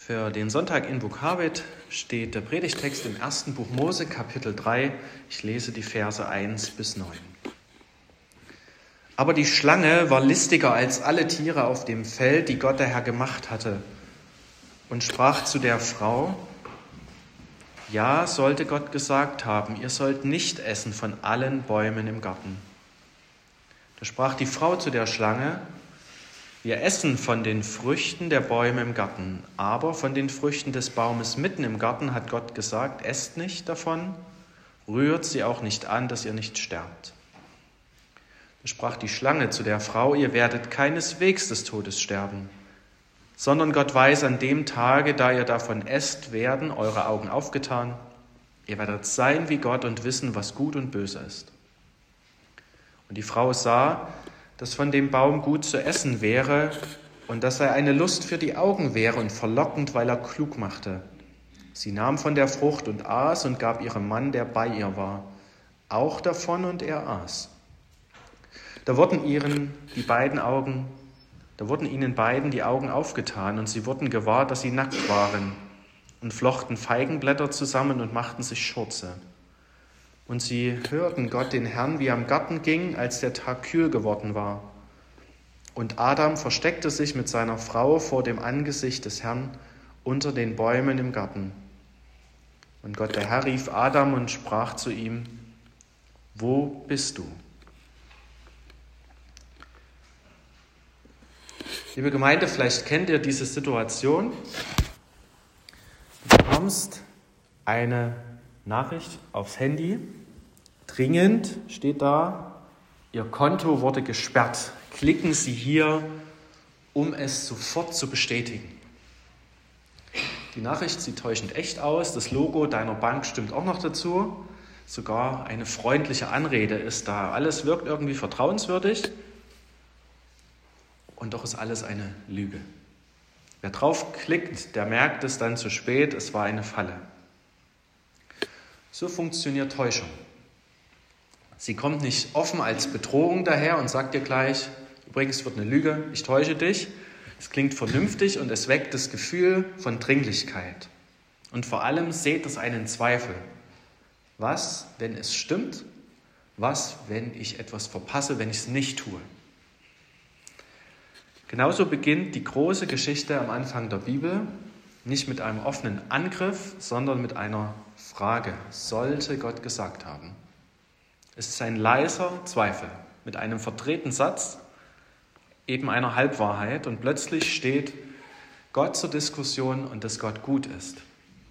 Für den Sonntag in Vukavit steht der Predigtext im 1. Buch Mose, Kapitel 3. Ich lese die Verse 1 bis 9. Aber die Schlange war listiger als alle Tiere auf dem Feld, die Gott der Herr gemacht hatte, und sprach zu der Frau: Ja, sollte Gott gesagt haben, ihr sollt nicht essen von allen Bäumen im Garten. Da sprach die Frau zu der Schlange: Wir essen von den Früchten der Bäume im Garten, aber von den Früchten des Baumes mitten im Garten hat Gott gesagt, esst nicht davon, rührt sie auch nicht an, dass ihr nicht sterbt. Da sprach die Schlange zu der Frau: Ihr werdet keineswegs des Todes sterben, sondern Gott weiß, an dem Tage, da ihr davon esst, werden eure Augen aufgetan. Ihr werdet sein wie Gott und wissen, was gut und böse ist. Und die Frau sah, dass von dem Baum gut zu essen wäre und dass er eine Lust für die Augen wäre und verlockend, weil er klug machte. Sie nahm von der Frucht und aß und gab ihrem Mann, der bei ihr war, auch davon, und er aß. Da wurden ihnen beiden die Augen aufgetan und sie wurden gewahr, dass sie nackt waren, und flochten Feigenblätter zusammen und machten sich Schurze. Und sie hörten Gott, den Herrn, wie er im Garten ging, als der Tag kühl geworden war. Und Adam versteckte sich mit seiner Frau vor dem Angesicht des Herrn unter den Bäumen im Garten. Und Gott, der Herr, rief Adam und sprach zu ihm: Wo bist du? Liebe Gemeinde, vielleicht kennt ihr diese Situation. Du bekommst eine Nachricht aufs Handy. Dringend steht da: Ihr Konto wurde gesperrt. Klicken Sie hier, um es sofort zu bestätigen. Die Nachricht sieht täuschend echt aus. Das Logo deiner Bank stimmt auch noch dazu. Sogar eine freundliche Anrede ist da. Alles wirkt irgendwie vertrauenswürdig. Und doch ist alles eine Lüge. Wer draufklickt, der merkt es dann zu spät, es war eine Falle. So funktioniert Täuschung. Sie kommt nicht offen als Bedrohung daher und sagt dir gleich: Übrigens, es wird eine Lüge, ich täusche dich. Es klingt vernünftig und es weckt das Gefühl von Dringlichkeit. Und vor allem sät es einen Zweifel. Was, wenn es stimmt? Was, wenn ich etwas verpasse, wenn ich es nicht tue? Genauso beginnt die große Geschichte am Anfang der Bibel, nicht mit einem offenen Angriff, sondern mit einer Frage: Sollte Gott gesagt haben? Es ist ein leiser Zweifel mit einem verdrehten Satz, eben einer Halbwahrheit, und plötzlich steht Gott zur Diskussion und dass Gott gut ist.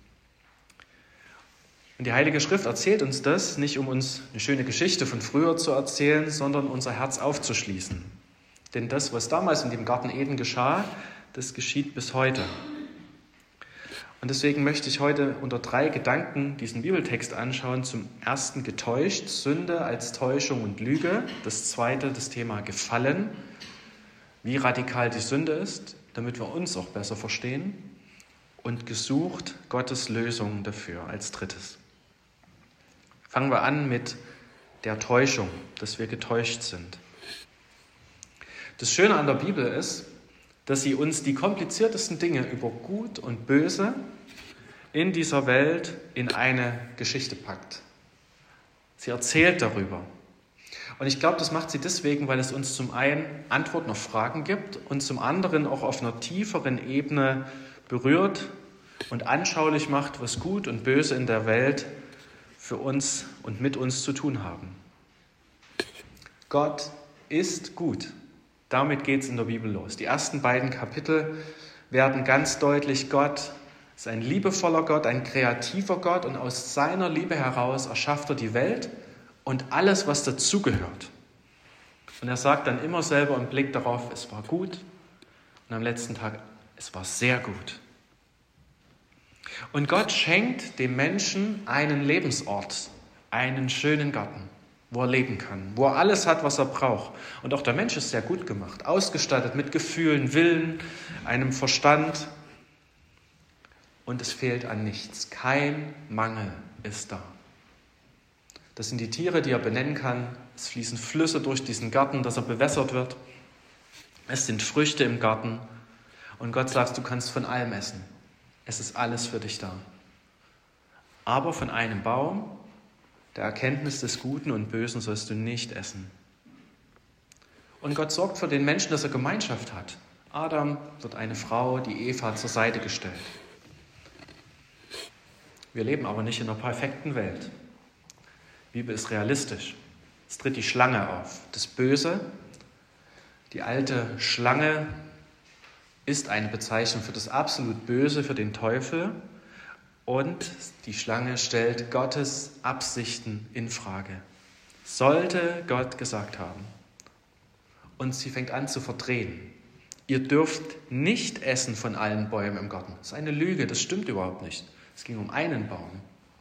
Und die Heilige Schrift erzählt uns das nicht, um uns eine schöne Geschichte von früher zu erzählen, sondern unser Herz aufzuschließen. Denn das, was damals in dem Garten Eden geschah, das geschieht bis heute. Und deswegen möchte ich heute unter 3 Gedanken diesen Bibeltext anschauen. Zum ersten getäuscht, Sünde als Täuschung und Lüge. Das zweite, das Thema Gefallen, wie radikal die Sünde ist, damit wir uns auch besser verstehen. Und gesucht, Gottes Lösung dafür als drittes. Fangen wir an mit der Täuschung, dass wir getäuscht sind. Das Schöne an der Bibel ist, dass sie uns die kompliziertesten Dinge über Gut und Böse in dieser Welt in eine Geschichte packt. Sie erzählt darüber. Und ich glaube, das macht sie deswegen, weil es uns zum einen Antworten auf Fragen gibt und zum anderen auch auf einer tieferen Ebene berührt und anschaulich macht, was Gut und Böse in der Welt für uns und mit uns zu tun haben. Gott ist gut. Damit geht es in der Bibel los. Die ersten beiden Kapitel werden ganz deutlich: Gott ist ein liebevoller Gott, ein kreativer Gott, und aus seiner Liebe heraus erschafft er die Welt und alles, was dazugehört. Und er sagt dann immer selber im Blick darauf: Es war gut, und am letzten Tag: Es war sehr gut. Und Gott schenkt dem Menschen einen Lebensort, einen schönen Garten, wo er leben kann, wo er alles hat, was er braucht. Und auch der Mensch ist sehr gut gemacht, ausgestattet mit Gefühlen, Willen, einem Verstand. Und es fehlt an nichts. Kein Mangel ist da. Das sind die Tiere, die er benennen kann. Es fließen Flüsse durch diesen Garten, dass er bewässert wird. Es sind Früchte im Garten. Und Gott sagt, du kannst von allem essen. Es ist alles für dich da. Aber von einem Baum, der Erkenntnis des Guten und Bösen, sollst du nicht essen. Und Gott sorgt für den Menschen, dass er Gemeinschaft hat. Adam wird eine Frau, die Eva, zur Seite gestellt. Wir leben aber nicht in einer perfekten Welt. Die Bibel ist realistisch. Es tritt die Schlange auf. Das Böse, die alte Schlange, ist eine Bezeichnung für das absolut Böse, für den Teufel. Und die Schlange stellt Gottes Absichten in Frage. Sollte Gott gesagt haben. Und sie fängt an zu verdrehen. Ihr dürft nicht essen von allen Bäumen im Garten. Das ist eine Lüge, das stimmt überhaupt nicht. Es ging um einen Baum.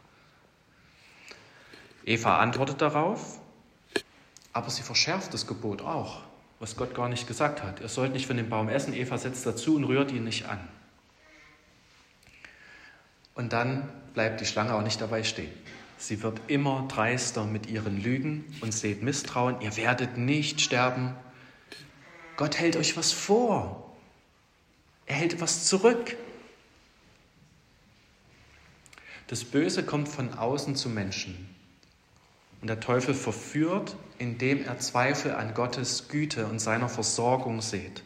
Eva antwortet darauf, aber sie verschärft das Gebot auch, was Gott gar nicht gesagt hat. Ihr sollt nicht von dem Baum essen. Eva setzt dazu und rührt ihn nicht an. Und dann bleibt die Schlange auch nicht dabei stehen. Sie wird immer dreister mit ihren Lügen und seht Misstrauen. Ihr werdet nicht sterben. Gott hält euch was vor. Er hält was zurück. Das Böse kommt von außen zu Menschen. Und der Teufel verführt, indem er Zweifel an Gottes Güte und seiner Versorgung sät.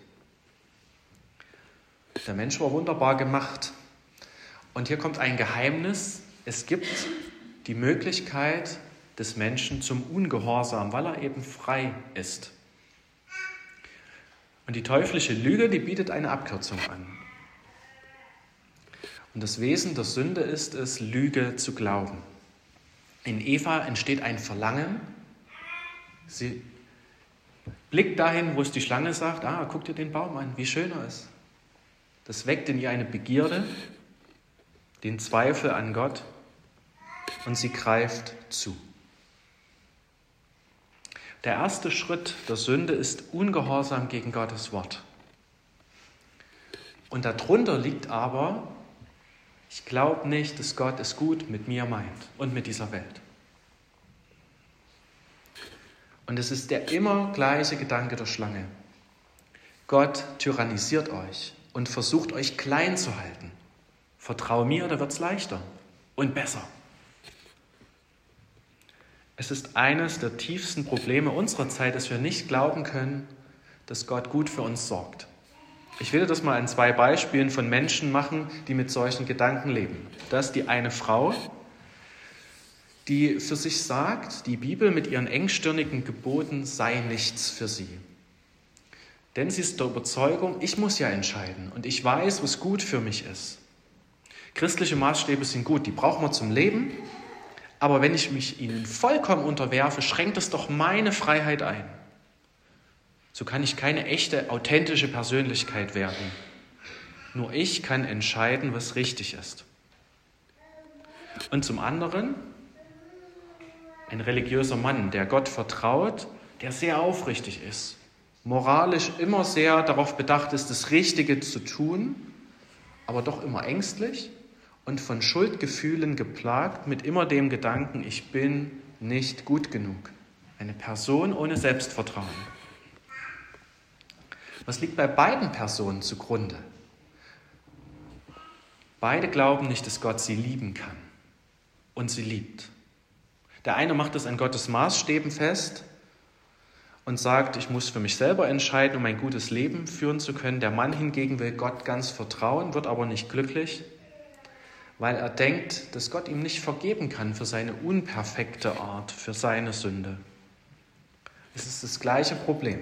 Der Mensch war wunderbar gemacht. Und hier kommt ein Geheimnis. Es gibt die Möglichkeit des Menschen zum Ungehorsam, weil er eben frei ist. Und die teuflische Lüge, die bietet eine Abkürzung an. Und das Wesen der Sünde ist es, Lüge zu glauben. In Eva entsteht ein Verlangen. Sie blickt dahin, wo es die Schlange sagt, guck dir den Baum an, wie schön er ist. Das weckt in ihr eine Begierde, den Zweifel an Gott, und sie greift zu. Der erste Schritt der Sünde ist Ungehorsam gegen Gottes Wort. Und darunter liegt aber, ich glaube nicht, dass Gott es gut mit mir meint und mit dieser Welt. Und es ist der immer gleiche Gedanke der Schlange. Gott tyrannisiert euch und versucht euch klein zu halten. Vertrau mir, da wird es leichter und besser. Es ist eines der tiefsten Probleme unserer Zeit, dass wir nicht glauben können, dass Gott gut für uns sorgt. Ich will das mal an 2 Beispielen von Menschen machen, die mit solchen Gedanken leben. Das ist die eine Frau, die für sich sagt, die Bibel mit ihren engstirnigen Geboten sei nichts für sie. Denn sie ist der Überzeugung, ich muss ja entscheiden und ich weiß, was gut für mich ist. Christliche Maßstäbe sind gut, die brauchen wir zum Leben, aber wenn ich mich ihnen vollkommen unterwerfe, schränkt es doch meine Freiheit ein. So kann ich keine echte, authentische Persönlichkeit werden. Nur ich kann entscheiden, was richtig ist. Und zum anderen ein religiöser Mann, der Gott vertraut, der sehr aufrichtig ist, moralisch immer sehr darauf bedacht ist, das Richtige zu tun, aber doch immer ängstlich und von Schuldgefühlen geplagt, mit immer dem Gedanken, ich bin nicht gut genug. Eine Person ohne Selbstvertrauen. Was liegt bei beiden Personen zugrunde? Beide glauben nicht, dass Gott sie lieben kann und sie liebt. Der eine macht es an Gottes Maßstäben fest und sagt, ich muss für mich selber entscheiden, um ein gutes Leben führen zu können. Der Mann hingegen will Gott ganz vertrauen, wird aber nicht glücklich, weil er denkt, dass Gott ihm nicht vergeben kann für seine unperfekte Art, für seine Sünde. Es ist das gleiche Problem.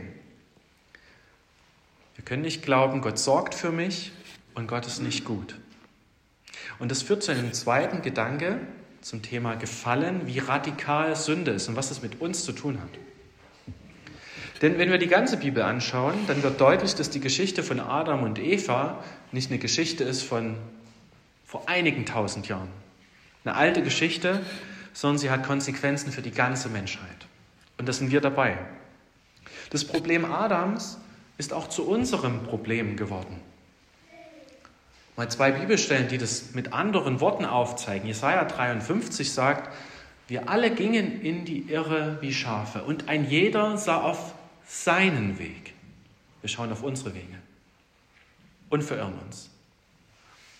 Wir können nicht glauben, Gott sorgt für mich und Gott ist nicht gut. Und das führt zu einem zweiten Gedanke zum Thema Gefallen, wie radikal Sünde ist und was es mit uns zu tun hat. Denn wenn wir die ganze Bibel anschauen, dann wird deutlich, dass die Geschichte von Adam und Eva nicht eine Geschichte ist von vor einigen 1000 Jahren. Eine alte Geschichte, sondern sie hat Konsequenzen für die ganze Menschheit. Und da sind wir dabei. Das Problem Adams ist auch zu unserem Problem geworden. Mal 2 Bibelstellen, die das mit anderen Worten aufzeigen. Jesaja 53 sagt, wir alle gingen in die Irre wie Schafe und ein jeder sah auf seinen Weg. Wir schauen auf unsere Wege und verirren uns.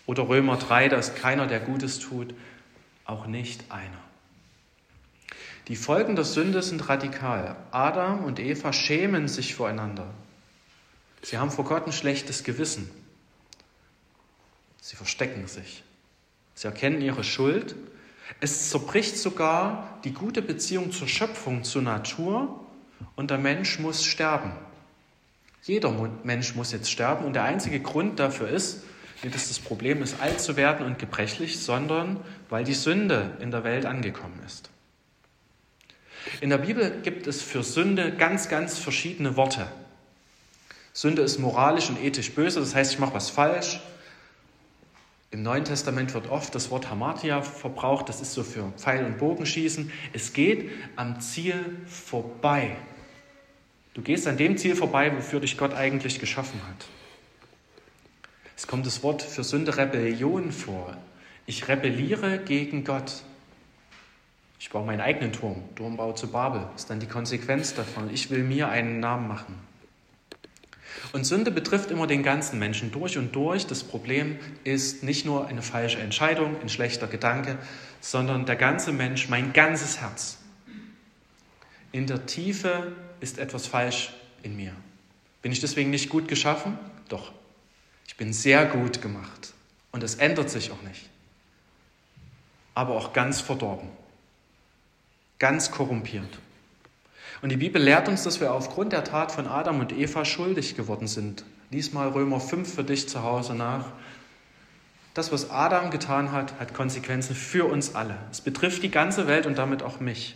Oder Römer 3, da ist keiner, der Gutes tut, auch nicht einer. Die Folgen der Sünde sind radikal. Adam und Eva schämen sich voreinander. Sie haben vor Gott ein schlechtes Gewissen. Sie verstecken sich. Sie erkennen ihre Schuld. Es zerbricht sogar die gute Beziehung zur Schöpfung, zur Natur, und der Mensch muss sterben. Jeder Mensch muss jetzt sterben, und der einzige Grund dafür ist, nicht, dass das Problem ist, alt zu werden und gebrechlich, sondern weil die Sünde in der Welt angekommen ist. In der Bibel gibt es für Sünde ganz, ganz verschiedene Worte. Sünde ist moralisch und ethisch böse, das heißt, ich mache was falsch. Im Neuen Testament wird oft das Wort Hamartia verbraucht, das ist so für Pfeil- und Bogenschießen. Es geht am Ziel vorbei. Du gehst an dem Ziel vorbei, wofür dich Gott eigentlich geschaffen hat. Es kommt das Wort für Sünde Rebellion vor. Ich rebelliere gegen Gott. Ich baue meinen eigenen Turm. Turmbau zu Babel ist dann die Konsequenz davon. Ich will mir einen Namen machen. Und Sünde betrifft immer den ganzen Menschen durch und durch. Das Problem ist nicht nur eine falsche Entscheidung, ein schlechter Gedanke, sondern der ganze Mensch, mein ganzes Herz. In der Tiefe ist etwas falsch in mir. Bin ich deswegen nicht gut geschaffen? Doch. Ich bin sehr gut gemacht. Und es ändert sich auch nicht. Aber auch ganz verdorben. Ganz korrumpiert. Und die Bibel lehrt uns, dass wir aufgrund der Tat von Adam und Eva schuldig geworden sind. Lies mal Römer 5 für dich zu Hause nach. Das, was Adam getan hat, hat Konsequenzen für uns alle. Es betrifft die ganze Welt und damit auch mich.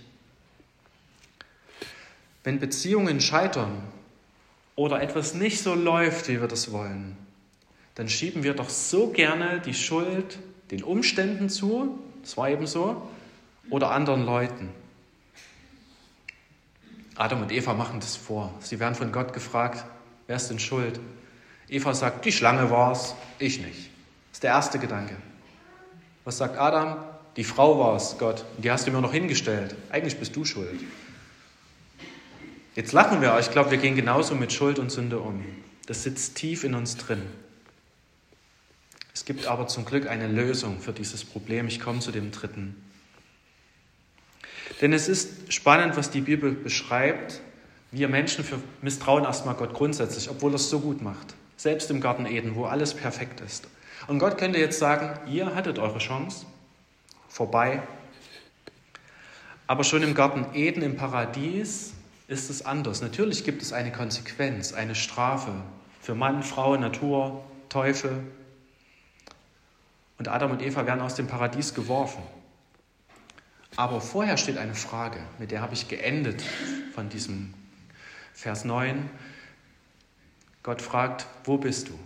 Wenn Beziehungen scheitern oder etwas nicht so läuft, wie wir das wollen, dann schieben wir doch so gerne die Schuld den Umständen zu, das war eben so, oder anderen Leuten. Adam und Eva machen das vor. Sie werden von Gott gefragt, wer ist denn schuld? Eva sagt, die Schlange war's, ich nicht. Das ist der erste Gedanke. Was sagt Adam? Die Frau war's, Gott. Die hast du mir noch hingestellt. Eigentlich bist du schuld. Jetzt lachen wir, aber ich glaube, wir gehen genauso mit Schuld und Sünde um. Das sitzt tief in uns drin. Es gibt aber zum Glück eine Lösung für dieses Problem. Ich komme zu dem dritten. Denn es ist spannend, was die Bibel beschreibt. Wir Menschen misstrauen erstmal Gott grundsätzlich, obwohl er es so gut macht. Selbst im Garten Eden, wo alles perfekt ist. Und Gott könnte jetzt sagen, ihr hattet eure Chance, vorbei. Aber schon im Garten Eden, im Paradies, ist es anders. Natürlich gibt es eine Konsequenz, eine Strafe für Mann, Frau, Natur, Teufel. Und Adam und Eva werden aus dem Paradies geworfen. Aber vorher steht eine Frage, mit der habe ich geendet von diesem Vers 9. Gott fragt, wo bist du?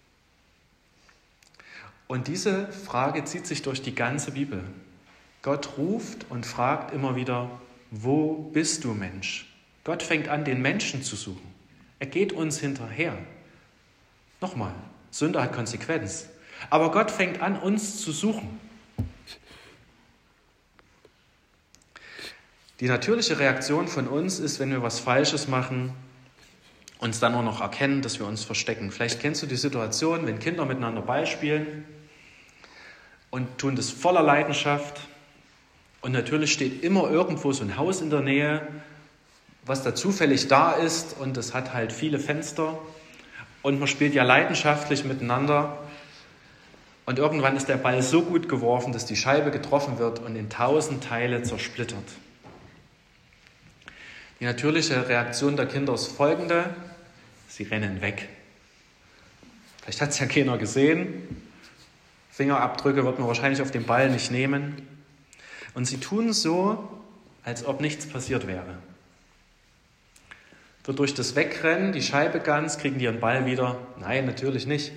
Und diese Frage zieht sich durch die ganze Bibel. Gott ruft und fragt immer wieder, wo bist du, Mensch? Gott fängt an, den Menschen zu suchen. Er geht uns hinterher. Nochmal, Sünde hat Konsequenz. Aber Gott fängt an, uns zu suchen. Die natürliche Reaktion von uns ist, wenn wir was Falsches machen, uns dann nur noch erkennen, dass wir uns verstecken. Vielleicht kennst du die Situation, wenn Kinder miteinander Ball spielen und tun das voller Leidenschaft. Und natürlich steht immer irgendwo so ein Haus in der Nähe, was da zufällig da ist, und es hat halt viele Fenster. Und man spielt ja leidenschaftlich miteinander. Und irgendwann ist der Ball so gut geworfen, dass die Scheibe getroffen wird und in 1000 Teile zersplittert. Die natürliche Reaktion der Kinder ist folgende: Sie rennen weg. Vielleicht hat es ja keiner gesehen. Fingerabdrücke wird man wahrscheinlich auf den Ball nicht nehmen. Und sie tun so, als ob nichts passiert wäre. Wird durch das Wegrennen die Scheibe ganz, kriegen die ihren Ball wieder? Nein, natürlich nicht.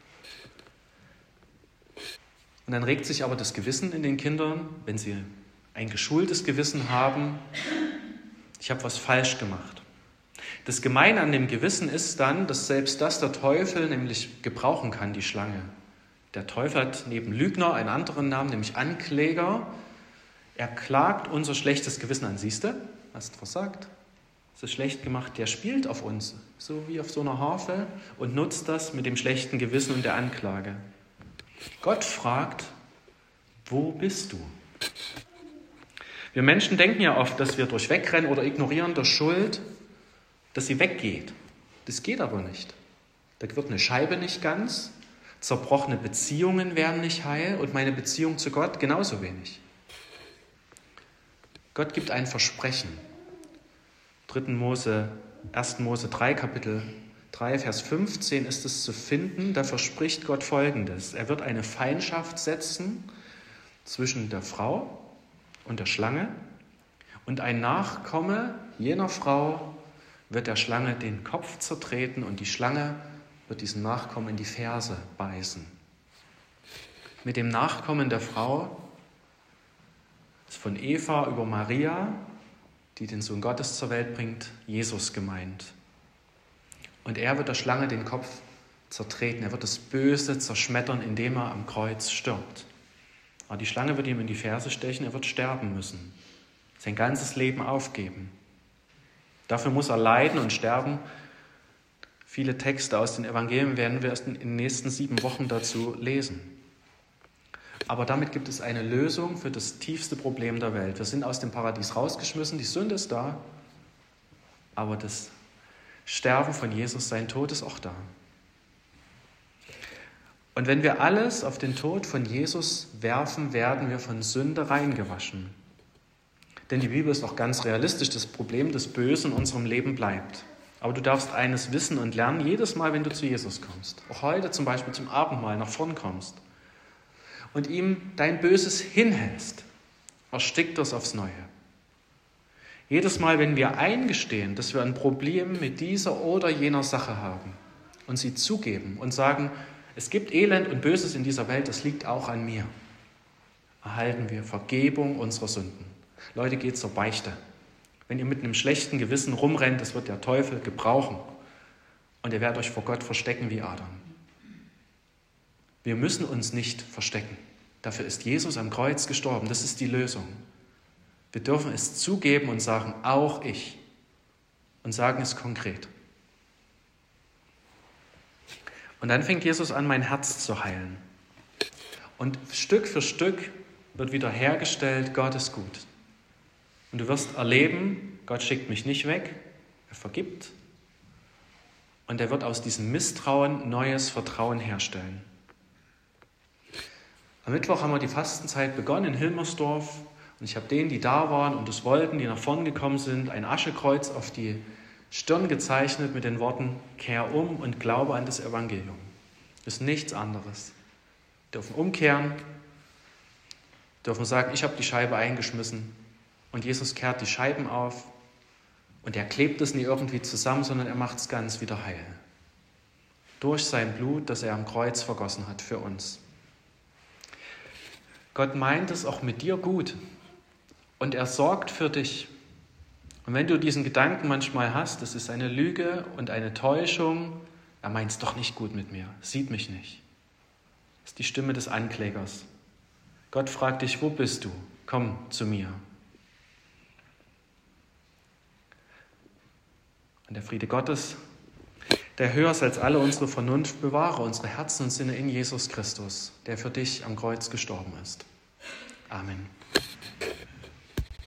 Und dann regt sich aber das Gewissen in den Kindern, wenn sie ein geschultes Gewissen haben: Ich habe was falsch gemacht. Das Gemeine an dem Gewissen ist dann, dass selbst das der Teufel nämlich gebrauchen kann, die Schlange. Der Teufel hat neben Lügner einen anderen Namen, nämlich Ankläger. Er klagt unser schlechtes Gewissen an. Siehst du, hast versagt, es ist schlecht gemacht. Der spielt auf uns, so wie auf so einer Harfe, und nutzt das mit dem schlechten Gewissen und der Anklage. Gott fragt, wo bist du? Wir Menschen denken ja oft, dass wir durch Wegrennen oder Ignorieren der Schuld, dass sie weggeht. Das geht aber nicht. Da wird eine Scheibe nicht ganz, zerbrochene Beziehungen werden nicht heil und meine Beziehung zu Gott genauso wenig. Gott gibt ein Versprechen. 1. Mose 3, Kapitel 3, Vers 15 ist es zu finden. Da verspricht Gott Folgendes. Er wird eine Feindschaft setzen zwischen der Frau und der Schlange. Und ein Nachkomme jener Frau wird der Schlange den Kopf zertreten und die Schlange wird diesen Nachkommen in die Ferse beißen. Mit dem Nachkommen der Frau ist von Eva über Maria, die den Sohn Gottes zur Welt bringt, Jesus gemeint. Und er wird der Schlange den Kopf zertreten. Er wird das Böse zerschmettern, indem er am Kreuz stirbt. Aber die Schlange wird ihm in die Ferse stechen, er wird sterben müssen. Sein ganzes Leben aufgeben. Dafür muss er leiden und sterben. Viele Texte aus den Evangelien werden wir erst in den nächsten 7 Wochen dazu lesen. Aber damit gibt es eine Lösung für das tiefste Problem der Welt. Wir sind aus dem Paradies rausgeschmissen, die Sünde ist da, aber das Sterben von Jesus, sein Tod ist auch da. Und wenn wir alles auf den Tod von Jesus werfen, werden wir von Sünde reingewaschen. Denn die Bibel ist auch ganz realistisch, das Problem des Bösen in unserem Leben bleibt. Aber du darfst eines wissen und lernen, jedes Mal, wenn du zu Jesus kommst, auch heute zum Beispiel zum Abendmahl nach vorn kommst und ihm dein Böses hinhältst, erstickt das aufs Neue. Jedes Mal, wenn wir eingestehen, dass wir ein Problem mit dieser oder jener Sache haben und sie zugeben und sagen, es gibt Elend und Böses in dieser Welt, das liegt auch an mir, erhalten wir Vergebung unserer Sünden. Leute, geht zur Beichte. Wenn ihr mit einem schlechten Gewissen rumrennt, das wird der Teufel gebrauchen und ihr werdet euch vor Gott verstecken wie Adam. Wir müssen uns nicht verstecken. Dafür ist Jesus am Kreuz gestorben. Das ist die Lösung. Wir dürfen es zugeben und sagen, auch ich. Und sagen es konkret. Und dann fängt Jesus an, mein Herz zu heilen. Und Stück für Stück wird wieder hergestellt, Gott ist gut. Und du wirst erleben, Gott schickt mich nicht weg, er vergibt. Und er wird aus diesem Misstrauen neues Vertrauen herstellen. Am Mittwoch haben wir die Fastenzeit begonnen in Hilmersdorf. Und ich habe denen, die da waren und es wollten, die nach vorn gekommen sind, ein Aschekreuz auf die Stirn gezeichnet mit den Worten, kehr um und glaube an das Evangelium. Das ist nichts anderes. Wir dürfen umkehren, dürfen sagen, ich habe die Scheibe eingeschmissen und Jesus kehrt die Scheiben auf und er klebt es nie irgendwie zusammen, sondern er macht es ganz wieder heil. Durch sein Blut, das er am Kreuz vergossen hat für uns. Gott meint es auch mit dir gut. Und er sorgt für dich. Und wenn du diesen Gedanken manchmal hast, das ist eine Lüge und eine Täuschung, er meint es doch nicht gut mit mir, sieht mich nicht. Das ist die Stimme des Anklägers. Gott fragt dich, wo bist du? Komm zu mir. Und der Friede Gottes, der höher ist als alle unsere Vernunft, bewahre unsere Herzen und Sinne in Jesus Christus, der für dich am Kreuz gestorben ist. Amen.